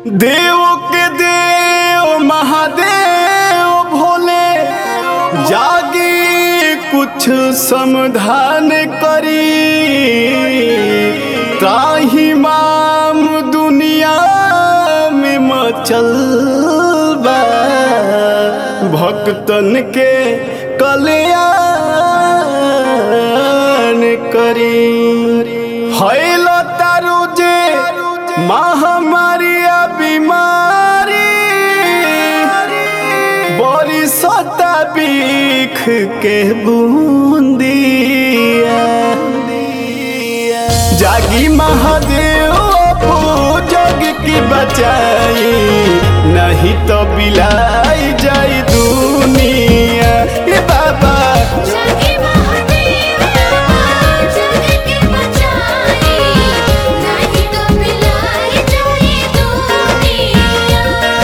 देव के देव महादेव भोले जागी कुछ समाधान करी त्राही माम दुनिया में मचल बा भक्तन के कल्याण करी हैलो तारू जे महामारी बीमारी बड़ी सता बीख के बूंदिया जागी महादेव जग की बचाई नहीं तो बिलाई जाई दुनिया ये बाबा जागी महादेव जग की बचाई नहीं तो बिलाई जाई दुनिया।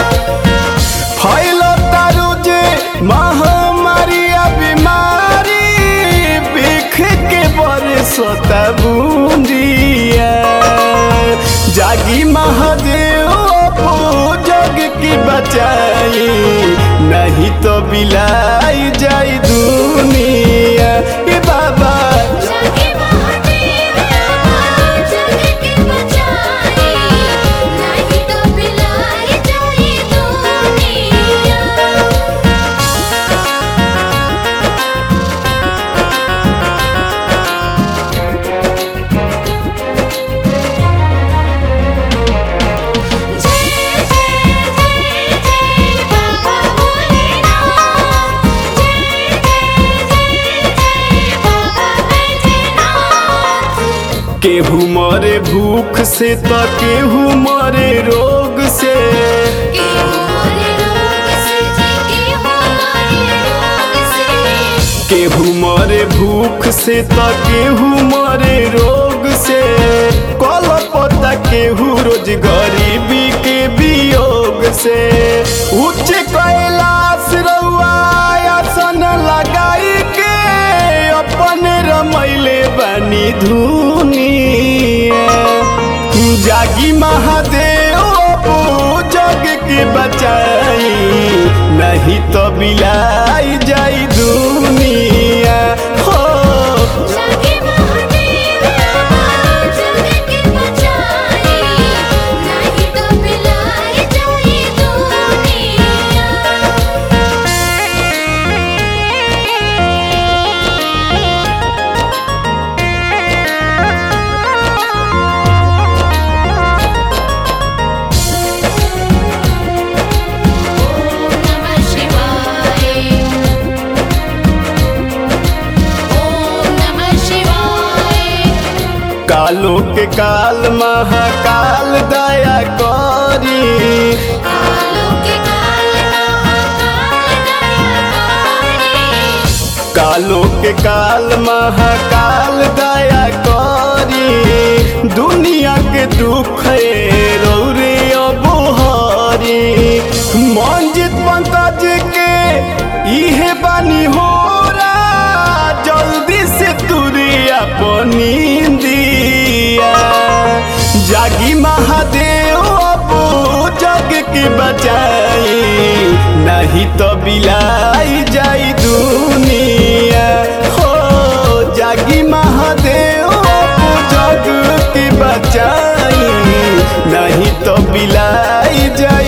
फैलो तारू जे महामारी बीमारी बिख के बरसता बूंदिया जागी महादेव जग की बचाई नहीं तो बिलाई जाई दुनिया ये बाबा जागी महादेव जग की बचाई नहीं तो बिलाई जाई दुनिया। जय जय जय जय बाबा भोलेनाथ जय जय जय जय बाबा बैजनाथ। केहू मरे भूख से तो केहू मरे रोग से केहू मरे रोग से जी केहू मरे रोग से। केहू मरे भूख से तो केहू मरे रोग से कल पता केहू रोज गरीबी के वियोग से उच्च कैलाश रउआ आसन लगाई के अपन रमैले बनी धुनिया जागी महादेव जग के बचाई नहीं तो बिलाई जाई दुनिया हो जागी महादेव जग की बचाई नहीं तो बिलाई जाई दुनिया। ओम नमः शिवाय ओम नमः शिवाय। कालो के काल महाकाल दया करी कालों के काल महाकाल दया करी। कालो के काल महाकाल दया करी दुनिया के दुख रौरे अबोहरी मंजित पंकज के इहे बानी हो जल्दी से तुरी अपनी दिया जागी महादेव जग की बचाई नहीं तो बिलाई जाई दुनिया हो जागी महादेव जग की बचाई नहीं तो बिलाई जाई